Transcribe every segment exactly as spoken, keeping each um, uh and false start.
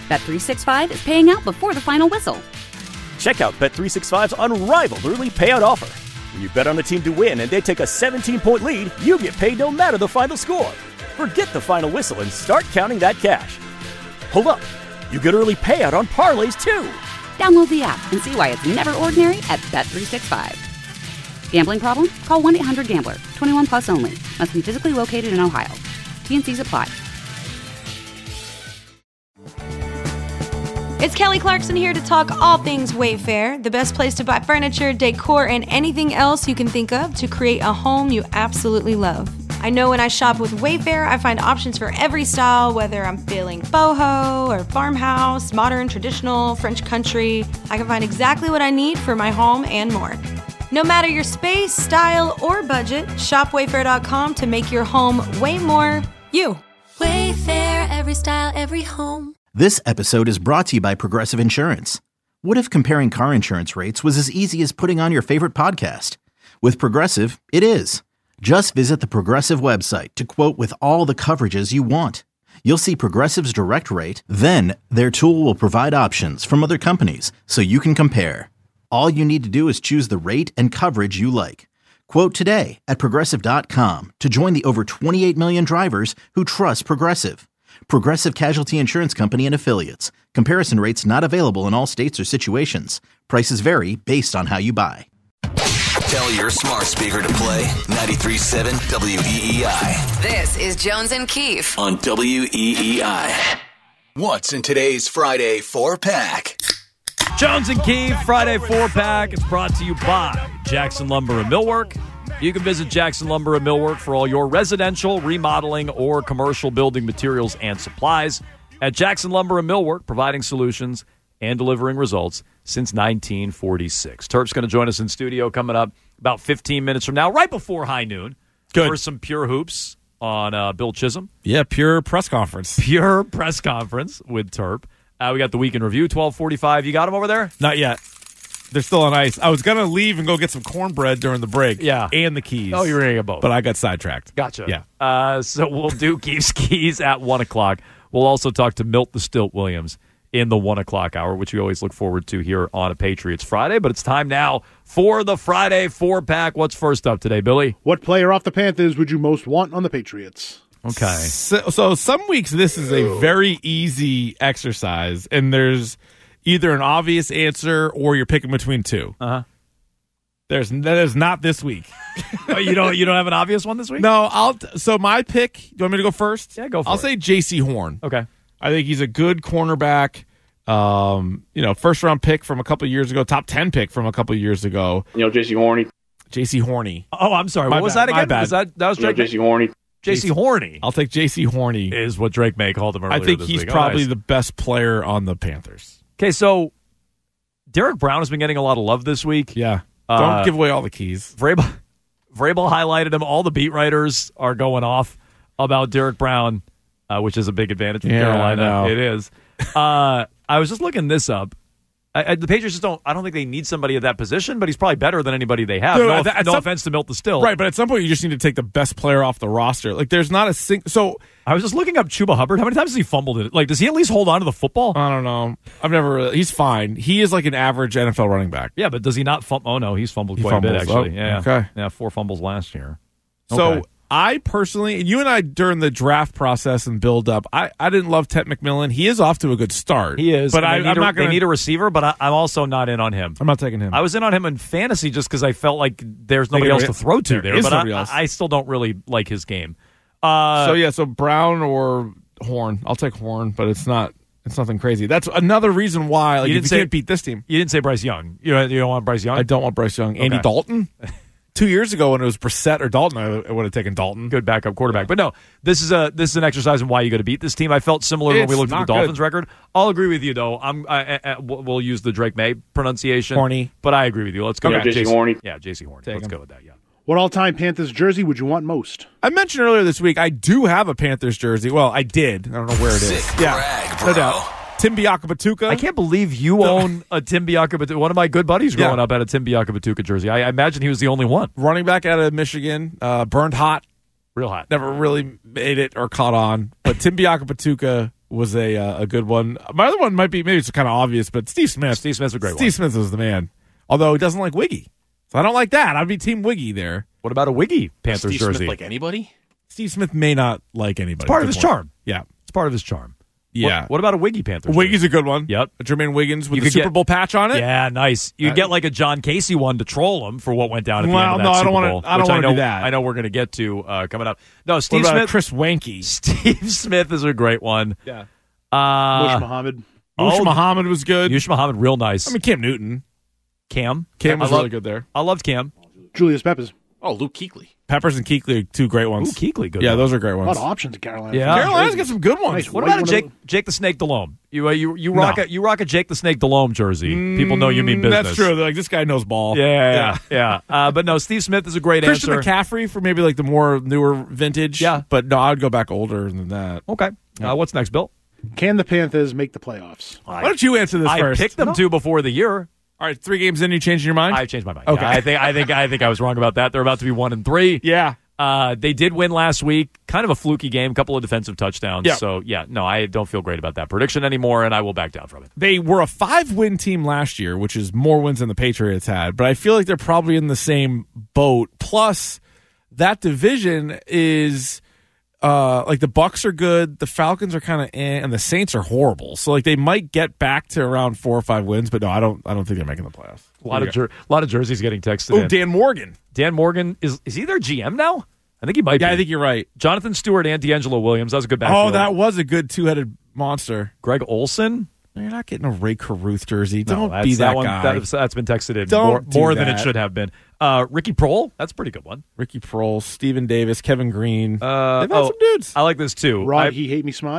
Bet three sixty-five is paying out before the final whistle. Check out Bet three sixty-five's unrivaled early payout offer. When you bet on a team to win and they take a seventeen-point lead, you get paid no matter the final score. Forget the final whistle and start counting that cash. Hold up. You get early payout on parlays, too. Download the app and see why it's never ordinary at Bet three sixty-five. Gambling problem? Call one eight hundred gambler. twenty-one plus only. Must be physically located in Ohio. T and C's apply. It's Kelly Clarkson here to talk all things Wayfair, the best place to buy furniture, decor, and anything else you can think of to create a home you absolutely love. I know when I shop with Wayfair, I find options for every style, whether I'm feeling boho or farmhouse, modern, traditional, French country. I can find exactly what I need for my home and more. No matter your space, style, or budget, shop wayfair dot com to make your home way more you. Wayfair, every style, every home. This episode is brought to you by Progressive Insurance. What if comparing car insurance rates was as easy as putting on your favorite podcast? With Progressive, it is. Just visit the Progressive website to quote with all the coverages you want. You'll see Progressive's direct rate, then their tool will provide options from other companies so you can compare. All you need to do is choose the rate and coverage you like. Quote today at progressive dot com to join the over twenty-eight million drivers who trust Progressive. Progressive Casualty Insurance Company and Affiliates. Comparison rates not available in all states or situations. Prices vary based on how you buy. Tell your smart speaker to play ninety-three point seven W E E I. This is Jones and Keefe on W E E I. What's in today's Friday four-pack? Jones and Keefe, Friday four-pack. It's brought to you by Jackson Lumber and Millwork. You can visit Jackson Lumber and Millwork for all your residential, remodeling, or commercial building materials and supplies. At Jackson Lumber and Millwork, providing solutions and delivering results since nineteen forty-six. Terp's going to join us in studio coming up about fifteen minutes from now, right before high noon. Good. For some Pure Hoops on uh, Bill Chisholm. Yeah, Pure press conference. Pure press conference with Terp. Uh, we got the Weekend Review, twelve forty-five. You got them over there? Not yet. They're still on ice. I was going to leave and go get some cornbread during the break. Yeah. And the keys. Oh, you were going to get both. But I got sidetracked. Gotcha. Yeah. Uh, so we'll do Keith's Keys at one o'clock. We'll also talk to Milt the Stilt Williams in the one o'clock hour, which we always look forward to here on a Patriots Friday. But it's time now for the Friday four-pack. What's first up today, Billy? What player off the Panthers would you most want on the Patriots? Okay. So, so some weeks this is a very easy exercise, and there's either an obvious answer or you're picking between two. Uh-huh. There's that is not this week. Oh, you don't you don't have an obvious one this week? No, I'll so my pick, do you want me to go first? Yeah, go for I'll it. I'll say J C Horn. Okay. I think he's a good cornerback. Um, you know, first round pick from a couple of years ago, top ten pick from a couple of years ago. You know, J C Horny. J C Horny. Oh, I'm sorry. My what was bad, that again? my bad. Was that that was Drake? You know, J C Horny. J C Horny. I'll take J C Horny. Is what Drake May called him earlier I think this he's week. probably oh, nice. the best player on the Panthers. Okay, so Derek Brown has been getting a lot of love this week. Yeah. Don't Uh, give away all the keys. Vrabel, Vrabel highlighted him. All the beat writers are going off about Derek Brown, uh, which is a big advantage for Yeah, Carolina. I know. It is. Uh, I was just looking this up. I, I, the Patriots just don't. I don't think they need somebody at that position, but he's probably better than anybody they have. Dude, no at- at no some- offense to Milt the Still. Right, but at some point you just need to take the best player off the roster. Like, there's not a sing. So I was just looking up Chuba Hubbard. How many times has he fumbled it? Like, does he at least hold on to the football? I don't know. I've never. He's fine. He is like an average N F L running back. Yeah, but does he not fumble? Oh no, he's fumbled He quite a bit fumbles. actually. Oh, yeah, okay. yeah, four fumbles last year. So Okay. I personally, you and I during the draft process and build up, I, I didn't love Ted McMillan. He is off to a good start. He is, but and I, they need I'm a, not going They need a receiver, but I, I'm also not in on him. I'm not taking him. I was in on him in fantasy just because I felt like there's nobody There else to throw to there there, is but nobody I, else. I still don't really like his game. Uh, so yeah, so Brown or Horn. I'll take Horn, but it's not. It's nothing crazy. That's another reason why like, You you, didn't you say- can't beat this team. You didn't say Bryce Young. You don't, you don't want Bryce Young? I don't want Bryce Young. Andy Okay. Dalton. Two years ago, when it was Brissett or Dalton, I would have taken Dalton. Good backup quarterback. But no, this is a this is an exercise in why you got to beat this team. I felt similar when It's we looked at not the Dolphins good. record. I'll agree with you though. I'm I, I, I- we'll use the Drake May pronunciation. Horny. But I agree with you. Let's go Okay. with J C J C Horny. Yeah, J C Horny. Take Let's him. go with that. Yeah. What all-time Panthers jersey would you want most? I mentioned earlier this week I do have a Panthers jersey. Well, I did. I don't know where it is. Sick yeah, brag, no bro. doubt. Tim Biakabatuka. I can't believe you own a Tim Biakabatuka. One of my good buddies growing Yeah. up had a Tim Biakabatuka jersey. I, I imagine he was the only one. Running back out of Michigan, uh, burned hot. Real hot. Never really made it or caught on. But Tim Biakabatuka was a uh, a good one. My other one might be, maybe it's kind of obvious, but Steve Smith. Steve Smith's a great Steve one. Smith was the man. Although he doesn't like Wiggy. So I don't like that. I'd be Team Wiggy there. What about a Wiggy Panthers Steve jersey? Smith like anybody? Steve Smith may not like anybody. It's part of Good his point. charm. Yeah. It's part of his charm. Yeah. What, what about a Wiggy Panthers? Wiggy's a good one. Yep. Jermaine Wiggins with You the could Super get- Bowl patch on it. Yeah, nice. You Uh, get like a John Casey one to troll him for what went down at the Well, end of that no, I don't Super wanna- Bowl. I don't which wanna know, do that. I know we're going to get to uh, coming up. No, Steve what about Smith. Chris Wanky? Steve Smith is a great one. Yeah. Uh, Mush Muhammad. Mush oh, Muhammad was good. Yush Muhammad, real nice. I mean, Cam Newton. Cam. Cam was I love, really good there. I loved Cam. Julius Peppers. Oh, Luke Kuechly. Peppers and Kuechly are two great ones. Ooh, Kuechly, good Yeah, one. those are great A lot ones. of options in Carolina. Yeah. Carolina's got some good ones. Nice. What White about a one Jake of Jake the Snake Delhomme? You uh, you you rock No. a you rock a Jake the Snake Delhomme jersey. People know you mean business. Mm, That's true. They're like, this guy knows ball. Yeah, yeah, yeah. yeah. Uh, but no, Steve Smith is a great Christian answer. McCaffrey for maybe like the more newer vintage. Yeah. But no, I'd go back older than that. Okay. Uh, what's next, Bill? Can the Panthers make the playoffs? Why don't you answer this I first? picked them to before the year. All right, three games in, you changing your mind? I've changed my mind. Okay. Yeah, I think I think I think I was wrong about that. They're about to be one and three. yeah. Uh, they did win last week. Kind of a fluky game. Couple of defensive touchdowns. Yeah. So yeah, no, I don't feel great about that prediction anymore, and I will back down from it. They were a five-win team last year, which is more wins than the Patriots had. But I feel like they're probably in the same boat. Plus, that division is uh, like the Bucks are good, the Falcons are kind of eh, and the Saints are horrible. So like they might get back to around four or five wins, but no, I don't. I don't think they're making the playoffs. A lot of jer- a lot of jerseys getting texted. Oh, in. Dan Morgan. Dan Morgan is is he their G M now? I think he might Yeah, be. I think you're right. Jonathan Stewart and D'Angelo Williams. That was a good backfield. Oh, that was a good two-headed monster. Greg Olson. You're not getting a Ray Caruth jersey. No, Don't that's- be that, one, guy. That's, that's been texted in Don't more, do more than it that. should have been. Uh, Ricky Prohl. That's a pretty good one. Ricky Prohl, Steven Davis, Kevin Green. Uh, They've had oh, some dudes. I like this too. Rod, I- he hate me smart.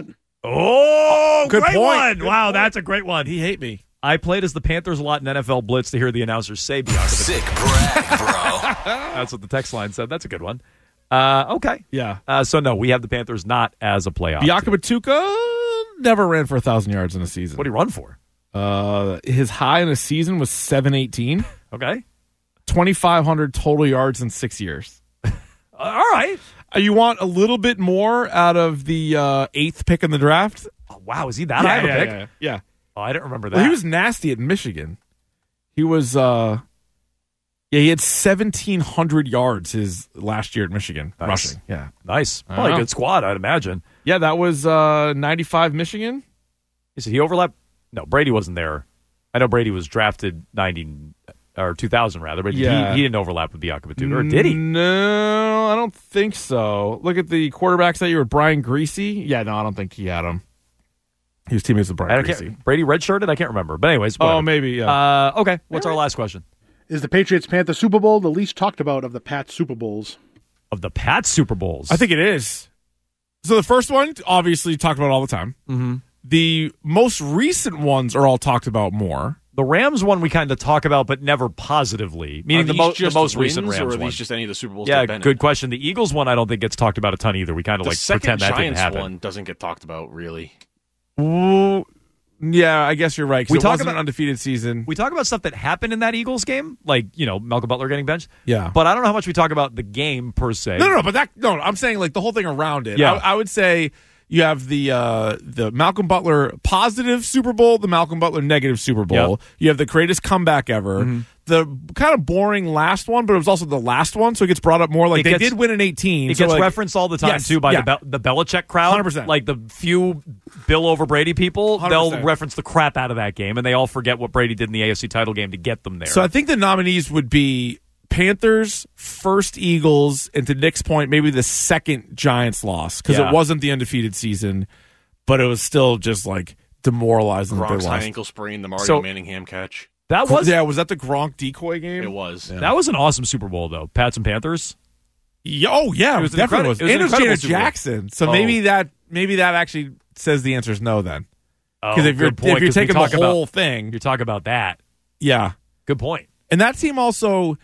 oh, Good great point. one. Good wow, point. that's a great one. He hate me. I played as the Panthers a lot in N F L Blitz to hear the announcers say Bianca. Sick brag, bro. That's what the text line said. That's a good one. Uh, okay. Yeah. Uh, so, no, we have the Panthers not as a playoff Biaka team. Batuka never ran for a thousand yards in a season. What did he run for? Uh, his high in a season was seven eighteen. Okay. twenty-five hundred total yards in six years. Uh, all right. Uh, you want a little bit more out of the uh, eighth pick in the draft? Oh, wow, is he that high of a yeah, pick? yeah, yeah. Oh, I didn't remember that. Well, he was nasty at Michigan. He was, uh, yeah, he had seventeen hundred yards his last year at Michigan Nice. rushing. Yeah, nice. I Probably a know. good squad, I'd imagine. yeah, that was uh, ninety-five Michigan. Is he overlap? No, Brady wasn't there. I know Brady was drafted ninety or two thousand rather, but Yeah. he, he didn't overlap with Bianca Batuka, or did he? No, I don't think so. Look at the quarterbacks that year with Brian Greasy. Yeah, no, I don't think he had him. He was teammates with I Brian can't- Greasy. Brady redshirted? I can't remember. But anyways, whatever. Oh, maybe, yeah. Uh, okay, what's our last question? Is the Patriots Panthers Super Bowl the least talked about of the Pats Super Bowls? Of the Pats Super Bowls. I think it is. So the first one, obviously, talked about all the time. Mm-hmm. The most recent ones are all talked about more. The Rams one we kind of talk about, but never positively. Meaning Are the, these mo- the just most wins, recent or Rams are one. these just any of the Super Bowls? Yeah, they've been good in? question. The Eagles one I don't think gets talked about a ton either. We kind of The like second pretend that didn't Giants happen. one doesn't get talked about really. Ooh, yeah, I guess you're right. 'cause We it talk wasn't about- an undefeated season. We talk about stuff that happened in that Eagles game, like, you know, Malcolm Butler getting benched. Yeah. But I don't know how much we talk about the game per se. No, no, no, but that no, I'm saying like the whole thing around it. Yeah. I, I would say you have the uh, the Malcolm Butler positive Super Bowl, the Malcolm Butler negative Super Bowl. Yep. You have the greatest comeback ever. Mm-hmm. The kind of boring last one, but it was also the last one, so it gets brought up more. Like It they gets- did win in eighteen. It so gets like, referenced all the time, yes, too, by yeah. the Be- the Belichick crowd. one hundred percent. Like the few Bill over Brady people, one hundred percent. they'll reference the crap out of that game, and they all forget what Brady did in the A F C title game to get them there. So I think the nominees would be Panthers, first Eagles, and to Nick's point, maybe the second Giants loss because Yeah. it wasn't the undefeated season, but it was still just like demoralizing that they Gronk's high lost. ankle sprain, the Mario So- Manningham catch. that was yeah, was that the Gronk decoy game? It was. Yeah. that was an awesome Super Bowl, though. Pats and Panthers. Yeah, oh yeah, It it was was an definitely incredi- was. it was an And it was incredible Janet Super Bowl. Jackson. So Oh. maybe that maybe that actually says the answer is no then. Because Oh, if you're good point, if you're 'cause we taking talk the about- whole thing, You're talking about that. yeah. Good point. And that team also,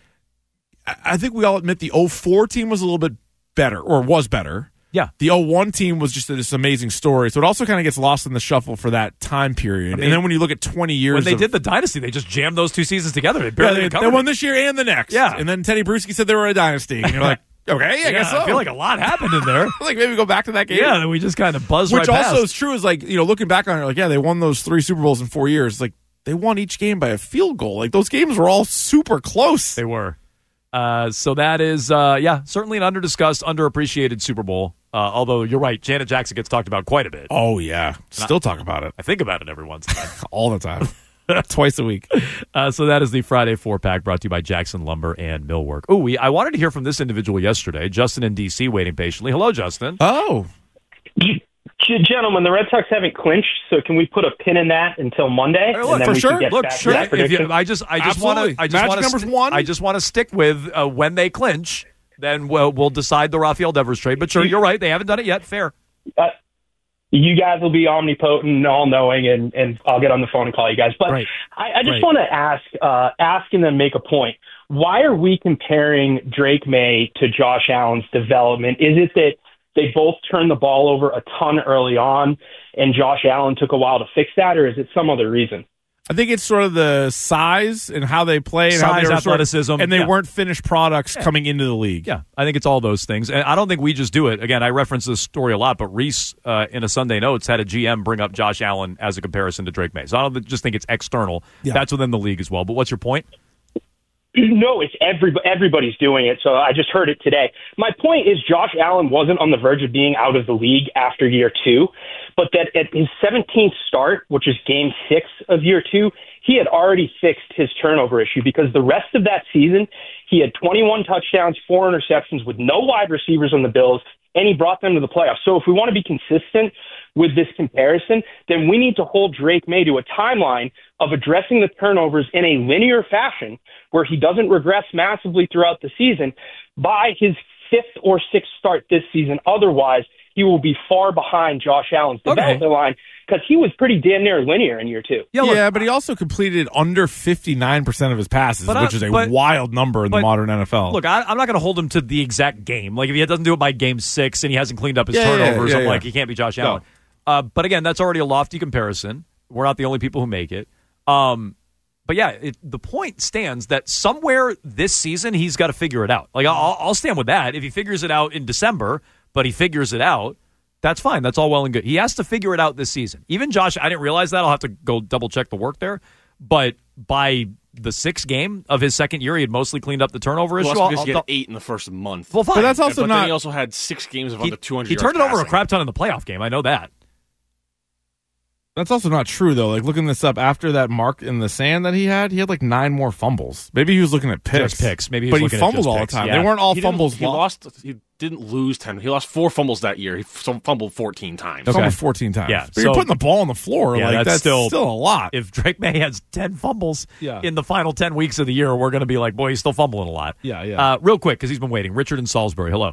I I think we all admit the oh four team was a little bit better or was better. Yeah. The oh one team was just this amazing story. So it also kind of gets lost in the shuffle for that time period. I mean, and then when you look at twenty years When they of, did the dynasty, they just jammed those two seasons together. They yeah, barely they, recovered they won it. this year and the next. Yeah. And then Teddy Bruschi said they were a dynasty. And you're like, Okay, I yeah, guess so. I feel like a lot happened in there. Like maybe go back to that game. Yeah, then we just kind of buzzed Which right also past. is true. Is like, you know, looking back on it, like, yeah, they won those three Super Bowls in four years. Like, they won each game by a field goal. Like, those games were all super close. They were. Uh, so that is, uh, yeah, certainly an under-discussed, underappreciated Super Bowl. Uh, although you're right, Janet Jackson gets talked about quite a bit. Oh, yeah. Still talk about it. I think about it every once in a while. All the time. Twice a week. Uh, so that is the Friday four-pack brought to you by Jackson Lumber and Millwork. Ooh, we, I wanted to hear from this individual yesterday, Justin in D C, waiting patiently. Hello, Justin. Oh. Gentlemen, the Red Sox haven't clinched, so can we put a pin in that until Monday? Hey, look, and then for we sure. can get Look, back sure. to that If you, prediction? I just, I just want to, I just want numbers to, one. I just want to stick with uh, when they clinch. Then we'll, we'll decide the Rafael Devers trade. But sure, you're right. They haven't done it yet. Fair. Uh, you guys will be omnipotent and all-knowing, and, and I'll get on the phone and call you guys. But right. I, I just right. want to ask, uh, ask and then make a point. Why are we comparing Drake May to Josh Allen's development? Is it that they both turned the ball over a ton early on, and Josh Allen took a while to fix that, or is it some other reason? I think it's sort of the size and how they play and Size, how they were athleticism, sort of, and they yeah. weren't finished products Yeah. coming into the league. Yeah, I think it's all those things. And I don't think we just do it. Again, I reference this story a lot, but Reese, uh, in a Sunday Notes, had a G M bring up Josh Allen as a comparison to Drake May. So I don't just think it's external. Yeah. That's within the league as well. But what's your point? No, it's every, everybody's doing it, so I just heard it today. My point is Josh Allen wasn't on the verge of being out of the league after year two, but that at his seventeenth start, which is game six of year two, he had already fixed his turnover issue because the rest of that season, he had twenty-one touchdowns, four interceptions with no wide receivers on the Bills, and he brought them to the playoffs. So if we want to be consistent with this comparison, then we need to hold Drake May to a timeline of addressing the turnovers in a linear fashion where he doesn't regress massively throughout the season by his fifth or sixth start this season. Otherwise, he will be far behind Josh Allen's development Okay. line because he was pretty damn near linear in year two. Yeah, look, but he also completed under fifty-nine percent of his passes, But I- which is a but- wild number in the but modern N F L. Look, I, I'm not going to hold him to the exact game. Like, if he doesn't do it by game six and he hasn't cleaned up his Yeah, yeah, turnovers, yeah, I'm yeah. like, he can't be Josh Allen. Uh, but again, that's already a lofty comparison. We're not the only people who make it. Um, but yeah, it, the point stands that somewhere this season he's got to figure it out. Like, I'll, I'll stand with that. If he figures it out in December, but he figures it out, that's fine. That's all well and good. He has to figure it out this season. Even Josh, I didn't realize that. I'll have to go double check the work there. But by the sixth game of his second year, he had mostly cleaned up the turnover Well, issue. that's I'll- because he I'll- had eight in the first month. Well, fine. But that's also but not. then he also had six games of he, under two hundred he yards turned it over a passing. crap ton in the playoff game. I know that. That's also not true, though. Like, looking this up, after that mark in the sand that he had, he had like nine more fumbles. Maybe he was looking at picks. Just picks. Maybe he was but he looking at fumbled just all picks. the time. Yeah. They weren't all He didn't- fumbles. He lo- lost. He didn't lose ten. He lost four fumbles that year. He f- fumbled fourteen times. Okay. Fumbled fourteen times. Yeah, but so- you're putting the ball on the floor. Yeah, like, that's that's, still- still, a lot. If Drake May has ten fumbles Yeah. in the final ten weeks of the year, we're going to be like, boy, he's still fumbling a lot. Yeah, yeah. Uh, real quick, because he's been waiting. Richard in Salisbury. Hello.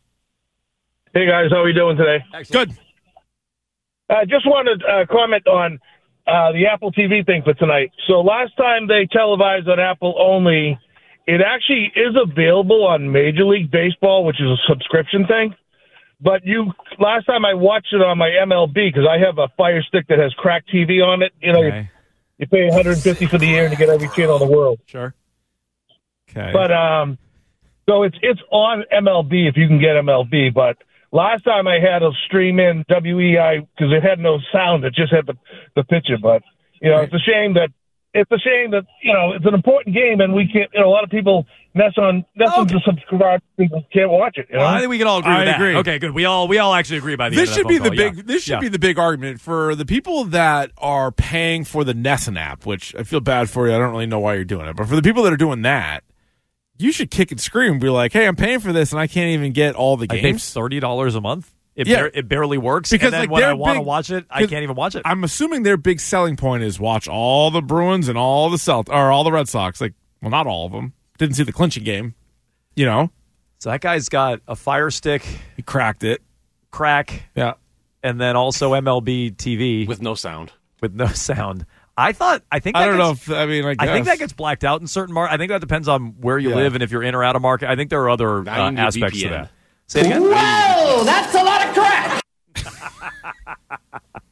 Hey, guys. How are we doing today? Good. I uh, just wanted to uh, comment on uh, the Apple T V thing for tonight. So last time they televised on Apple only, it actually is available on Major League Baseball, which is a subscription thing. But you, last time I watched it on my M L B, because I have a Fire Stick that has Crack T V on it. You know, Okay. you, you pay one hundred fifty dollars for the year and you get every channel in the world. Sure. Okay. But um, so it's it's on M L B if you can get M L B. But last time I had to stream in W E I because it had no sound; it just had the the picture. But you know, it's a shame that it's a shame that you know it's an important game and we can't. You know, a lot of people mess on mess on the subscribe people can't watch it. You know? Well, I think we can all agree I with that. agree. Okay, good. We all we all actually agree by the This end should of be that the phone call. big. Yeah. This should Yeah. be the big argument for the people that are paying for the Nessun app. Which I feel bad for you. I don't really know why you're doing it, but for the people that are doing that, you should kick and scream and be like, "Hey, I'm paying for this, and I can't even get all the I pay games." thirty dollars a month. It, Yeah. bar- it barely works. Because, and then like, when I they're want to big- watch it, I 'cause can't even watch it. I'm assuming their big selling point is watch all the Bruins and all the Celt or all the Red Sox. Like, well, not all of them. Didn't see the clinching game. You know, So that guy's got a Fire Stick, he cracked it. Crack, Yeah. and then also M L B T V with no sound. with no sound. I thought. I think. I that don't know gets- if I mean. I, I think guess. that gets blacked out in certain markets. I think that depends on where you Yeah. live and if you're in or out of market. I think there are other Now you uh, need a aspects V P to N. that. Say it again. Whoa, that's a lot of crack.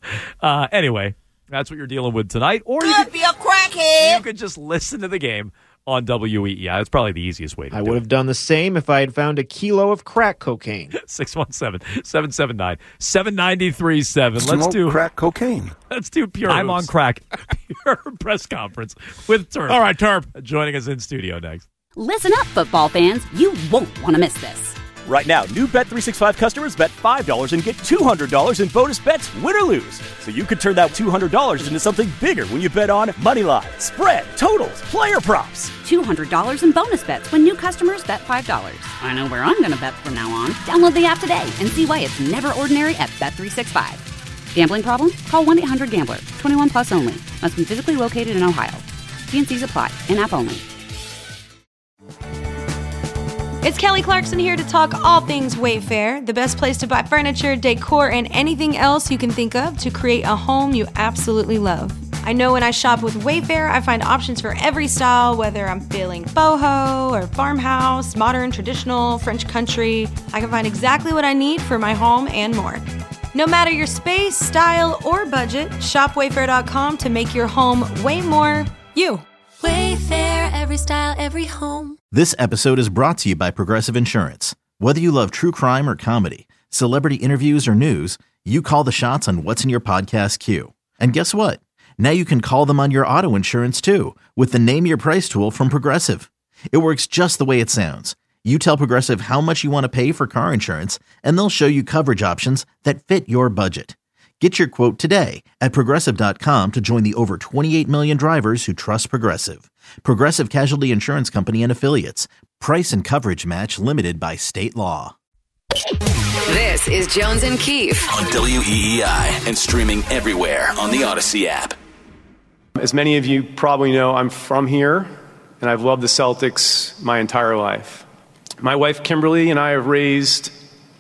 Uh, anyway, that's what you're dealing with tonight. Or you could be a crackhead. You could just listen to the game on W E E I. That's probably the easiest way to I do would it. have done the same if I had found a kilo of crack cocaine. six one seven, seven seven nine, seven nine three seven. Let's Smoke do crack cocaine. Let's do pure. I'm hoops. on crack. Pure press conference with Terp. All right, Terp. Joining us in studio next. Listen up, football fans. You won't want to miss this. Right now, new Bet three sixty-five customers bet five dollars and get two hundred dollars in bonus bets, win or lose. So you could turn that two hundred dollars into something bigger when you bet on money line, spread, totals, player props. two hundred dollars in bonus bets when new customers bet five dollars. I know where I'm going to bet from now on. Download the app today and see why it's never ordinary at Bet three sixty-five. Gambling problem? Call one eight hundred gambler. twenty-one plus only. Must be physically located in Ohio. T and C's apply. In-app only. It's Kelly Clarkson here to talk all things Wayfair, the best place to buy furniture, decor, and anything else you can think of to create a home you absolutely love. I know when I shop with Wayfair, I find options for every style, whether I'm feeling boho or farmhouse, modern, traditional, French country. I can find exactly what I need for my home and more. No matter your space, style, or budget, shop wayfair dot com to make your home way more you. Wayfair, every style, every home. This episode is brought to you by Progressive Insurance. Whether you love true crime or comedy, celebrity interviews or news, you call the shots on what's in your podcast queue. And guess what? Now you can call them on your auto insurance too with the Name Your Price tool from Progressive. It works just the way it sounds. You tell Progressive how much you want to pay for car insurance, and they'll show you coverage options that fit your budget. Get your quote today at Progressive dot com to join the over twenty-eight million drivers who trust Progressive. Progressive Casualty Insurance Company and Affiliates. Price and coverage match limited by state law. This is Jones and Keefe on W E E I and streaming everywhere on the Odyssey app. As many of you probably know, I'm from here, and I've loved the Celtics my entire life. My wife, Kimberly, and I have raised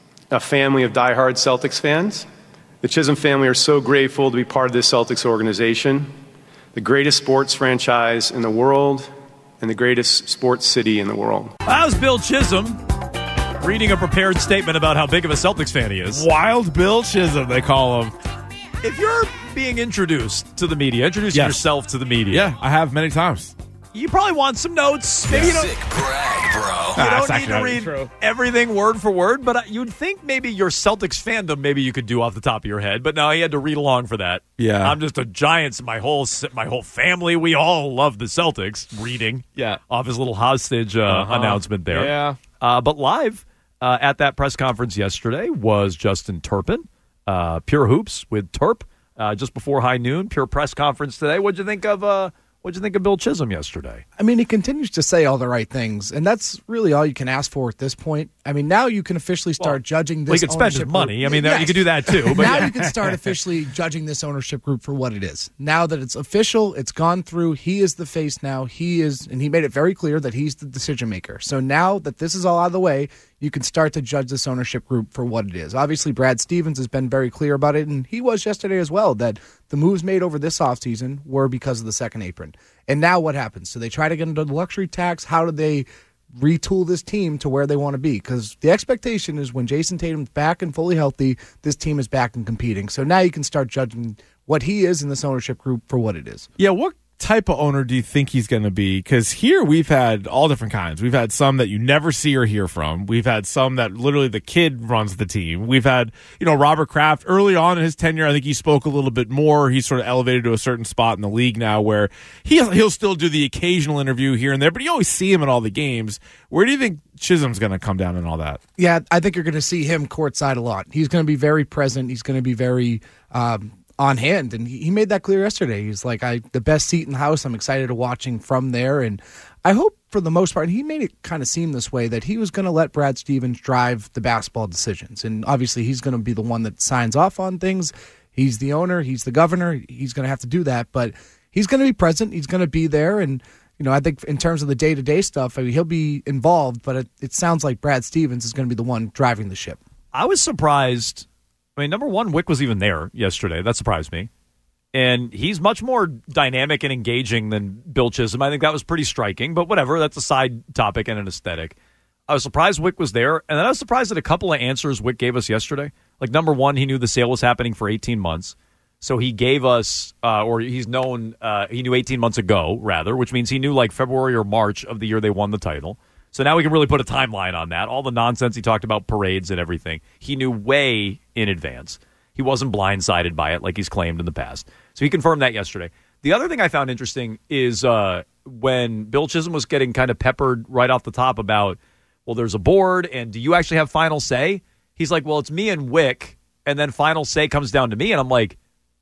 a family of diehard Celtics fans. The Chisholm family are so grateful to be part of this Celtics organization, the greatest sports franchise in the world and the greatest sports city in the world. That was Bill Chisholm reading a prepared statement about how big of a Celtics fan he is. Wild Bill Chisholm, they call him. If you're being introduced to the media, introducing Yes. yourself to the media. Yeah, I have many times. You probably want some notes. Maybe you don't, Sick brag, bro. you Ah, don't that's need actually to not read true. everything word for word, but you'd think maybe your Celtics fandom, maybe you could do off the top of your head. But no, he had to read along for that. Yeah. I'm just a Giants. My whole my whole family, we all love the Celtics. Reading, Yeah. off his little hostage uh, Uh-huh. announcement there. Yeah. Uh, but live uh, at that press conference yesterday was Justin Turpin, uh, Pure Hoops with Terp, uh, just before high noon. Pure press conference today. What'd you think of? Uh, what'd you think of Bill Chisholm yesterday? I mean, he continues to say all the right things, and that's really all you can ask for at this point. I mean, now you can officially start Well, judging this well, he could spend his ownership money. group. I mean, there- you Yes. could do that too, but now yeah. you can start officially judging this ownership group for what it is. Now that it's official, it's gone through. He is the face now. He is, and he made it very clear that he's the decision maker. So now that this is all out of the way, you can start to judge this ownership group for what it is. Obviously, Brad Stevens has been very clear about it, and he was yesterday as well, that the moves made over this offseason were because of the second apron. And now what happens? So they try to get into the luxury tax. How do they retool this team to where they want to be? Because the expectation is when Jason Tatum's back and fully healthy, this team is back and competing. So now you can start judging what he is in this ownership group for what it is. Yeah, what type of owner do you think he's going to be? Because here we've had all different kinds. We've had some that you never see or hear from. We've had some that literally the kid runs the team. We've had, you know, Robert Kraft early on in his tenure. I think he spoke a little bit more. He's sort of elevated to a certain spot in the league now where he'll, he'll still do the occasional interview here and there, but you always see him in all the games. Where do you think Chisholm's going to come down and all that? Yeah, I think you're going to see him courtside a lot. He's going to be very present. He's going to be very um, on hand, and he, he made that clear yesterday. He's like, I the best seat in the house. I'm excited to watching from there, and I hope for the most part, and he made it kind of seem this way, that he was going to let Brad Stevens drive the basketball decisions, and obviously he's going to be the one that signs off on things. He's the owner. He's the governor. He's going to have to do that, but he's going to be present. He's going to be there, and you know, I think in terms of the day-to-day stuff, I mean, he'll be involved, but it, it sounds like Brad Stevens is going to be the one driving the ship. I was surprised. I mean, number one, Wick was even there yesterday. That surprised me. And he's much more dynamic and engaging than Bill Chisholm. I think that was pretty striking, but whatever. That's a side topic and an aesthetic. I was surprised Wick was there, and then I was surprised at a couple of answers Wick gave us yesterday. Like, number one, he knew the sale was happening for eighteen months. So he gave us, uh, or he's known, uh, he knew eighteen months ago, rather, which means he knew like February or March of the year they won the title. So now we can really put a timeline on that. All the nonsense he talked about, parades and everything, he knew way in advance. He wasn't blindsided by it like he's claimed in the past. So he confirmed that yesterday. The other thing I found interesting is uh, when Bill Chisholm was getting kind of peppered right off the top about, well, there's a board, and do you actually have final say? He's like, well, it's me and Wick, and then final say comes down to me. And I'm like,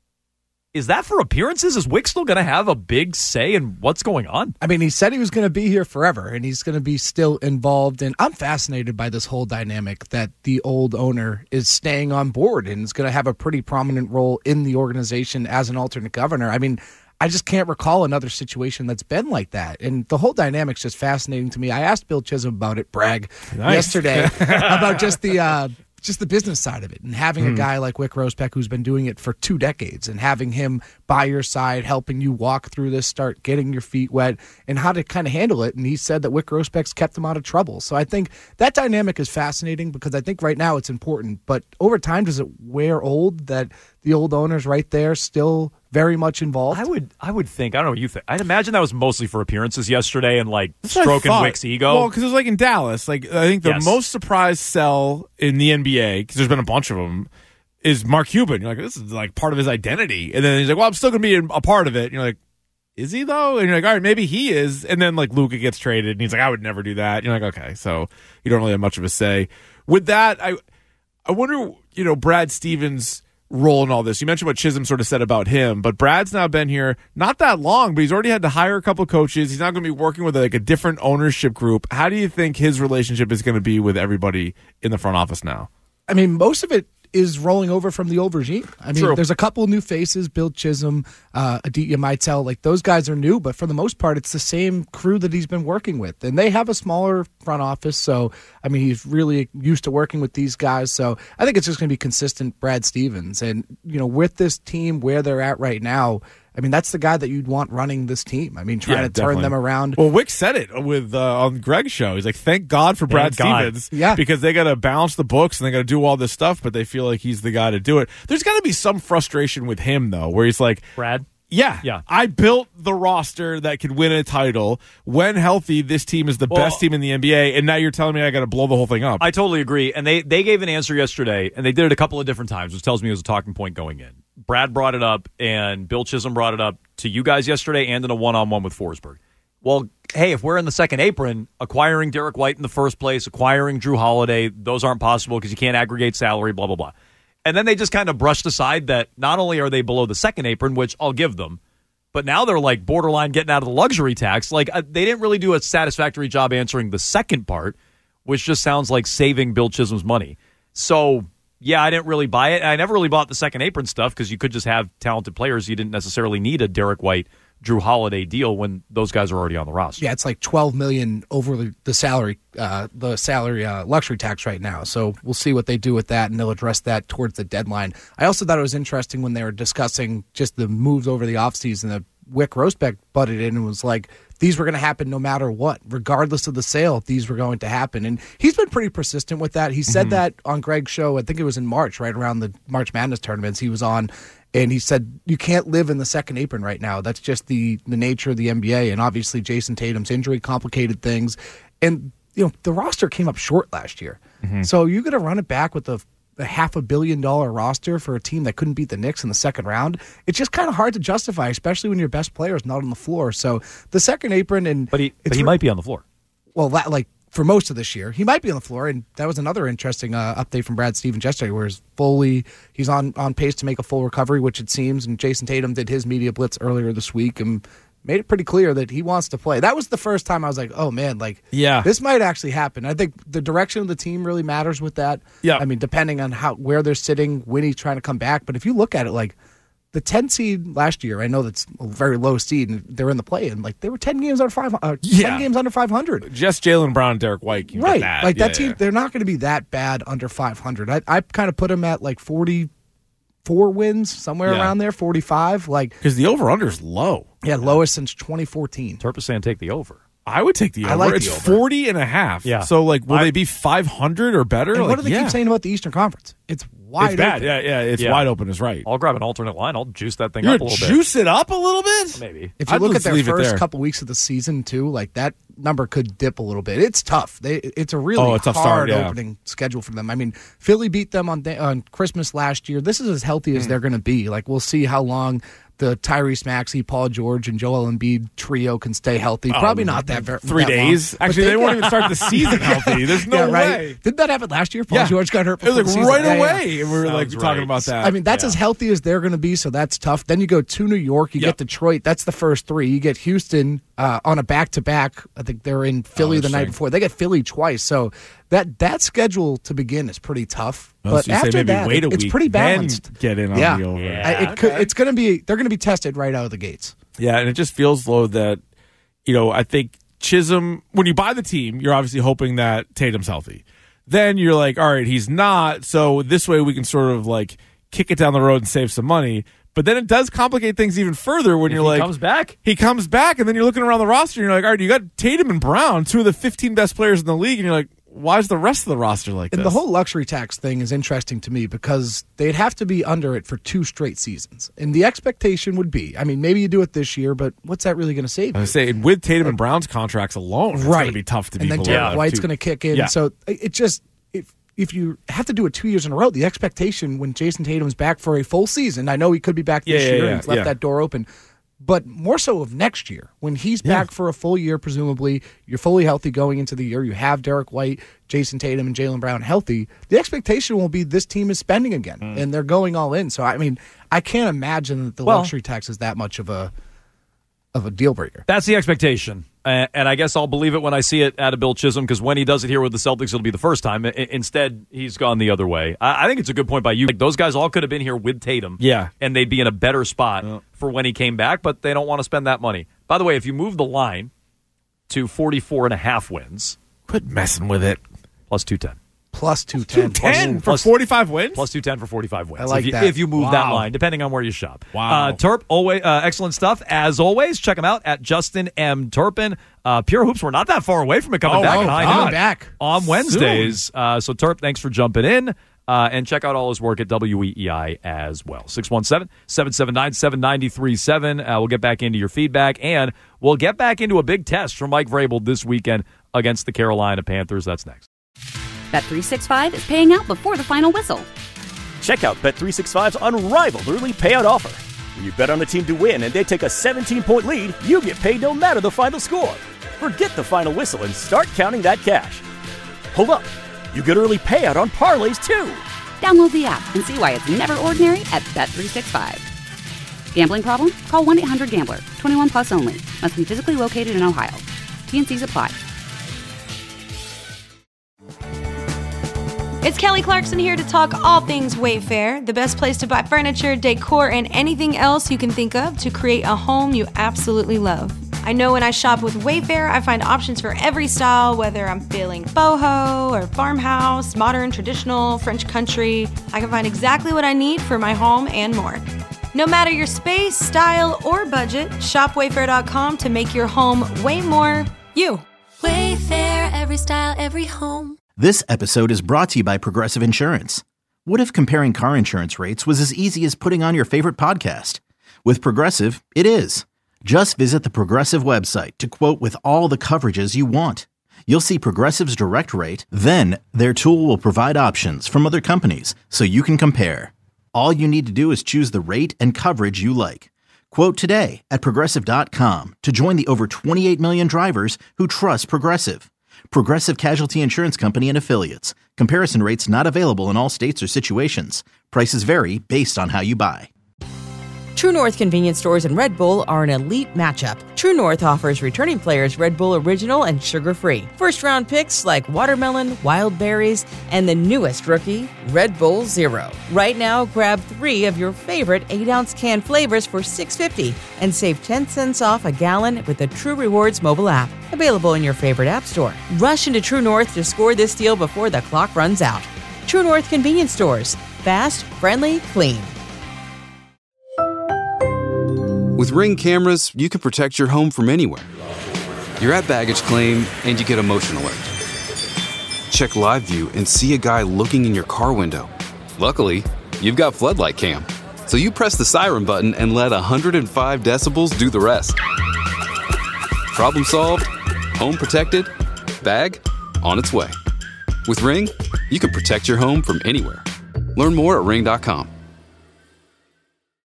is that for appearances? Is Wick still going to have a big say in what's going on? I mean, he said he was going to be here forever, and he's going to be still involved. And I'm fascinated by this whole dynamic that the old owner is staying on board and is going to have a pretty prominent role in the organization as an alternate governor. I mean, I just can't recall another situation that's been like that. And the whole dynamic's just fascinating to me. I asked Bill Chisholm about it, brag, nice. yesterday, about just the uh, just the business side of it, and having mm. a guy like Wick Rosepeck who's been doing it for two decades and having him by your side, helping you walk through this, start getting your feet wet, and how to kind of handle it. And he said that Wick Rosepeck's kept him out of trouble. So I think that dynamic is fascinating because I think right now it's important. But over time, does it wear old that the old owner's right there still very much involved? I would I would think, I don't know what you think. I'd imagine that was mostly for appearances yesterday and like That's stroking Wick's ego. Well, because it was like in Dallas. Like I think the Yes. most surprised sell in the N B A, because there's been a bunch of them, is Mark Cuban. You're like, this is like part of his identity. And then he's like, well, I'm still going to be a part of it. And you're like, is he though? And you're like, all right, maybe he is. And then like Luka gets traded and he's like, I would never do that. And you're like, okay, so you don't really have much of a say. With that, I I wonder, you know, Brad Stevens' role in all this. You mentioned what Chisholm sort of said about him, but Brad's now been here not that long, but he's already had to hire a couple of coaches. He's not going to be working with like a different ownership group. How do you think his relationship is going to be with everybody in the front office now? I mean, most of it is rolling over from the old regime. I mean, True. there's a couple new faces, Bill Chisholm, uh, Aditya Maitel, like those guys are new, but for the most part, it's the same crew that he's been working with. And they have a smaller front office, so, I mean, he's really used to working with these guys. So I think it's just going to be consistent Brad Stevens. And, you know, with this team where they're at right now, I mean, that's the guy that you'd want running this team. I mean, trying Yeah, to definitely. turn them around. Well, Wick said it with uh, on Greg's show. He's like, thank God for Brad Thank God. Stevens. Yeah. Because they got to balance the books and they got to do all this stuff, but they feel like he's the guy to do it. There's got to be some frustration with him, though, where he's like, Brad? Yeah, Yeah. I built the roster that could win a title. When healthy, this team is the Well- best team in the N B A, and now you're telling me I got to blow the whole thing up. I totally agree. And they, they gave an answer yesterday, and they did it a couple of different times, which tells me it was a talking point going in. Brad brought it up, and Bill Chisholm brought it up to you guys yesterday and in a one-on-one with Forsberg. Well, hey, if we're in the second apron, acquiring Derek White in the first place, acquiring Drew Holiday, those aren't possible because you can't aggregate salary, blah, blah, blah. And then they just kind of brushed aside that not only are they below the second apron, which I'll give them, but now they're like borderline getting out of the luxury tax. Like uh, they didn't really do a satisfactory job answering the second part, which just sounds like saving Bill Chisholm's money. So, yeah, I didn't really buy it. I never really bought the second apron stuff because you could just have talented players. You didn't necessarily need a Derek White, Drew Holiday deal when those guys are already on the roster. Yeah, it's like twelve million dollars over the, the salary, uh, the salary uh, luxury tax right now. So we'll see what they do with that, and they'll address that towards the deadline. I also thought it was interesting when they were discussing just the moves over the offseason that Wick Rosepeck butted in and was like, these were going to happen no matter what. Regardless of the sale, these were going to happen. And he's been pretty persistent with that. He said Mm-hmm. that on Greg's show, I think it was in March, right around the March Madness tournaments he was on. And he said, you can't live in the second apron right now. That's just the, the nature of the N B A. And obviously Jason Tatum's injury complicated things. And, you know, the roster came up short last year. Mm-hmm. So you're going to run it back with a, a half a billion dollar roster for a team that couldn't beat the Knicks in the second round. It's just kind of hard to justify, especially when your best player is not on the floor. So the second apron, and But he, but he might be on the floor. well, that, like for most of this year, he might be on the floor, and that was another interesting uh, update from Brad Stevens yesterday, where he's fully he's on on pace to make a full recovery, which it seems. And Jason Tatum did his media blitz earlier this week and made it pretty clear that he wants to play. That was the first time I was like, oh man, like Yeah. this might actually happen. I think the direction of the team really matters with that. Yeah. I mean, depending on how where they're sitting, when he's trying to come back. But if you look at it, like the ten seed last year, I know that's a very low seed, and they're in the play, and like they were ten games under five, uh, Yeah. ten games under five hundred. Just Jaylen Brown and Derek White can Right, get that. like Yeah, that team, yeah. they're not going to be that bad under five hundred. I, I kind of put them at like forty-four wins, somewhere Yeah. around there, forty-five. Like Because the over-under is low. yeah, lowest since twenty fourteen. Turp is saying take the over. I would take the over. I like the it's over. forty and a half. Yeah. So, like, will I- they be five hundred or better? And Like, what do they yeah. keep saying about the Eastern Conference? It's wide it's bad. open. Yeah, yeah, it's Yeah. wide open is right. I'll grab an alternate line. I'll juice that thing You're up a little juice it up a little bit? bit. Maybe. If you I'd look at just their leave it first there. couple weeks of the season too, like that number could dip a little bit. It's tough. They it's a really Oh, a tough hard start, yeah. opening schedule for them. I mean, Philly beat them on on Christmas last year. This is as healthy as Mm. they're going to be. Like we'll see how long the Tyrese Maxey, Paul George, and Joel Embiid trio can stay healthy. Oh, Probably not that very three that long. days. But Actually, they, won't even start the season healthy. There's no yeah, right? way. Didn't that happen last year? Paul Yeah. George got hurt It was before like the season. right Yeah, yeah. away, and we were like Sounds talking right. about that. I mean, that's Yeah. as healthy as they're going to be, so that's tough. Then you go to New York, you Yep. get Detroit. That's the first three. You get Houston uh, on a back-to-back. I think they're in Philly Oh, the night interesting. before. They get Philly twice, so that that schedule to begin is pretty tough. Oh, but so you say after maybe that, wait a it- it's week, pretty then balanced. get in on yeah, the over. I- it could, it's going to be. They're going to be tested right out of the gates. Yeah, and it just feels low that, you know, I think Chisholm, when you buy the team, you're obviously hoping that Tatum's healthy. Then you're like, all right, he's not, so this way we can sort of like kick it down the road and save some money. But then it does complicate things even further when If you're he like, comes back. he comes back, and then you're looking around the roster, and you're like, all right, you got Tatum and Brown, two of the fifteen best players in the league, and you're like, why is the rest of the roster like And this? the whole luxury tax thing is interesting to me because they'd have to be under it for two straight seasons. And the expectation would be, I mean, maybe you do it this year, but what's that really going to save I you? was saying, with Tatum and Brown's contracts alone, it's going to be tough to be And then below Derek that, White's too. going to kick in. Yeah. So it it just if if you have to do it two years in a row, the expectation when Jason Tatum's back for a full season, I know he could be back this Yeah, yeah, year yeah, and he's left yeah. that door open. But more so of next year, when he's back for a full year, presumably, you're fully healthy going into the year. You have Derek White, Jason Tatum, and Jaylen Brown healthy. The expectation will be this team is spending again, Mm. and they're going all in. So, I mean, I can't imagine that the Well- luxury tax is that much of a of a deal breaker. That's the expectation. Uh, and I guess I'll believe it when I see it out of Bill Chisholm, because when he does it here with the Celtics, it'll be the first time. I- instead, he's gone the other way. I, I think it's a good point by you. Like, those guys all could have been here with Tatum. Yeah. And they'd be in a better spot for when he came back, but they don't want to spend that money. By the way, if you move the line to forty-four and a half wins. Quit messing with it. Plus two ten. Plus two ten. ten for plus- forty-five wins? Plus two ten for forty-five wins. I like if you, that. If you move that Wow. line, depending on where you shop. Wow. Uh, Turp, always, uh, excellent stuff. As always, check him out at Justin M. Turpin. Uh, Pure Hoops, we're not that far away from it coming Oh, back. oh, at High God. Noon back. on Wednesdays. Uh, so, Turp, thanks for jumping in. Uh, and check out all his work at W E E I as well. six one seven, seven seven nine, seven nine three seven. Uh, we'll get back into your feedback, and we'll get back into a big test from Mike Vrabel this weekend against the Carolina Panthers. That's next. Bet three sixty-five is paying out before the final whistle. Check out Bet three sixty-five's unrivaled early payout offer. When you bet on a team to win and they take a seventeen-point lead, you get paid no matter the final score. Forget the final whistle and start counting that cash. Hold up. You get early payout on parlays, too. Download the app and see why it's never ordinary at Bet three sixty-five. Gambling problem? Call one eight hundred gambler. twenty-one plus only. Must be physically located in Ohio. T and C's apply. It's Kelly Clarkson here to talk all things Wayfair, the best place to buy furniture, decor, and anything else you can think of to create a home you absolutely love. I know when I shop with Wayfair, I find options for every style, whether I'm feeling boho or farmhouse, modern, traditional, French country. I can find exactly what I need for my home and more. No matter your space, style, or budget, shop wayfair dot com to make your home way more you. Wayfair, every style, every home. This episode is brought to you by Progressive Insurance. What if comparing car insurance rates was as easy as putting on your favorite podcast? With Progressive, it is. Just visit the Progressive website to quote with all the coverages you want. You'll see Progressive's direct rate, then their tool will provide options from other companies so you can compare. All you need to do is choose the rate and coverage you like. Quote today at progressive dot com to join the over twenty-eight million drivers who trust Progressive. Progressive Casualty Insurance Company and Affiliates. Comparison rates not available in all states or situations. Prices vary based on how you buy. True North convenience stores and Red Bull are an elite matchup. True North offers returning players Red Bull Original and sugar-free. First-round picks like watermelon, wild berries, and the newest rookie, Red Bull Zero. Right now, grab three of your favorite eight-ounce can flavors for six dollars and fifty cents and save ten cents off a gallon with the True Rewards mobile app. Available in your favorite app store. Rush into True North to score this deal before the clock runs out. True North convenience stores. Fast, friendly, clean. With Ring cameras, you can protect your home from anywhere. You're at baggage claim, and you get a motion alert. Check live view and see a guy looking in your car window. Luckily, you've got Floodlight Cam. So you press the siren button and let one hundred five decibels do the rest. Problem solved. Home protected. Bag on its way. With Ring, you can protect your home from anywhere. Learn more at ring dot com.